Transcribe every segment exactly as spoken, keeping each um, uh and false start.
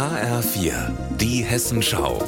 H R vier, die Hessenschau.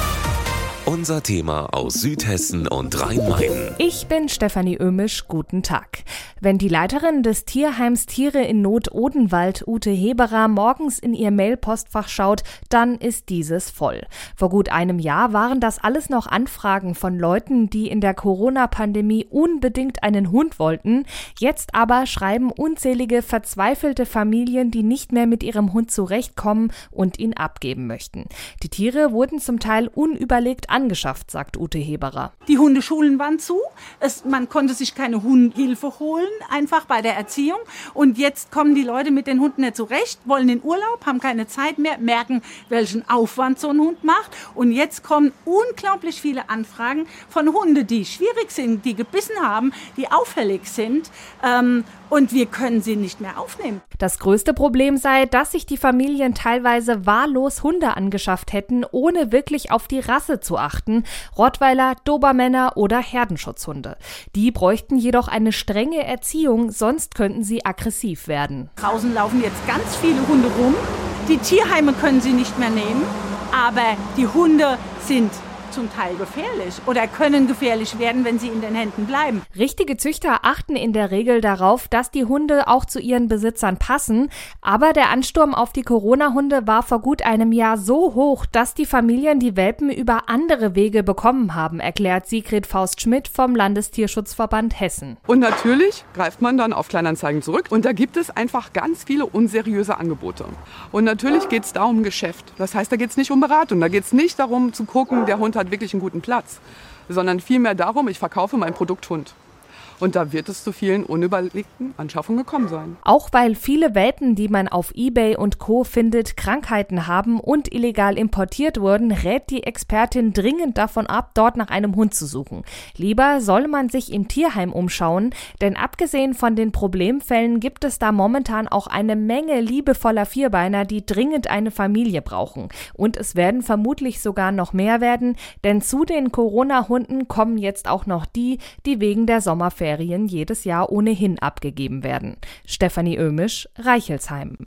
Unser Thema aus Südhessen und Rhein-Main. Ich bin Stefanie Ömisch, guten Tag. Wenn die Leiterin des Tierheims Tiere in Not Odenwald, Ute Heberer, morgens in ihr Mailpostfach schaut, dann ist dieses voll. Vor gut einem Jahr waren das alles noch Anfragen von Leuten, die in der Corona-Pandemie unbedingt einen Hund wollten. Jetzt aber schreiben unzählige verzweifelte Familien, die nicht mehr mit ihrem Hund zurechtkommen und ihn abgeben möchten. Die Tiere wurden zum Teil unüberlegt angeschafft, sagt Ute Heberer. Die Hundeschulen waren zu, es, man konnte sich keine Hundhilfe holen, einfach bei der Erziehung. Und jetzt kommen die Leute mit den Hunden nicht zurecht, wollen in Urlaub, haben keine Zeit mehr, merken, welchen Aufwand so ein Hund macht. Und jetzt kommen unglaublich viele Anfragen von Hunden, die schwierig sind, die gebissen haben, die auffällig sind. Ähm, und wir können sie nicht mehr aufnehmen. Das größte Problem sei, dass sich die Familien teilweise wahllos Hunde angeschafft hätten, ohne wirklich auf die Rasse zu achten. Rottweiler, Dobermänner oder Herdenschutzhunde. Die bräuchten jedoch eine strenge Erziehung, sonst könnten sie aggressiv werden. Draußen laufen jetzt ganz viele Hunde rum. Die Tierheime können sie nicht mehr nehmen, aber die Hunde sind zum Teil gefährlich oder können gefährlich werden, wenn sie in den Händen bleiben. Richtige Züchter achten in der Regel darauf, dass die Hunde auch zu ihren Besitzern passen. Aber der Ansturm auf die Corona-Hunde war vor gut einem Jahr so hoch, dass die Familien die Welpen über andere Wege bekommen haben, erklärt Sigrid Faust-Schmidt vom Landestierschutzverband Hessen. Und natürlich greift man dann auf Kleinanzeigen zurück und da gibt es einfach ganz viele unseriöse Angebote. Und natürlich geht es da um Geschäft. Das heißt, da geht es nicht um Beratung, da geht es nicht darum zu gucken, der Hund hat wirklich einen guten Platz, sondern vielmehr darum, ich verkaufe mein Produkt Hund. Und da wird es zu vielen unüberlegten Anschaffungen gekommen sein. Auch weil viele Welpen, die man auf eBay und Co. findet, Krankheiten haben und illegal importiert wurden, rät die Expertin dringend davon ab, dort nach einem Hund zu suchen. Lieber soll man sich im Tierheim umschauen, denn abgesehen von den Problemfällen gibt es da momentan auch eine Menge liebevoller Vierbeiner, die dringend eine Familie brauchen. Und es werden vermutlich sogar noch mehr werden, denn zu den Corona-Hunden kommen jetzt auch noch die, die wegen der Sommerferien jedes Jahr ohnehin abgegeben werden. Stefanie Ömisch, Reichelsheim.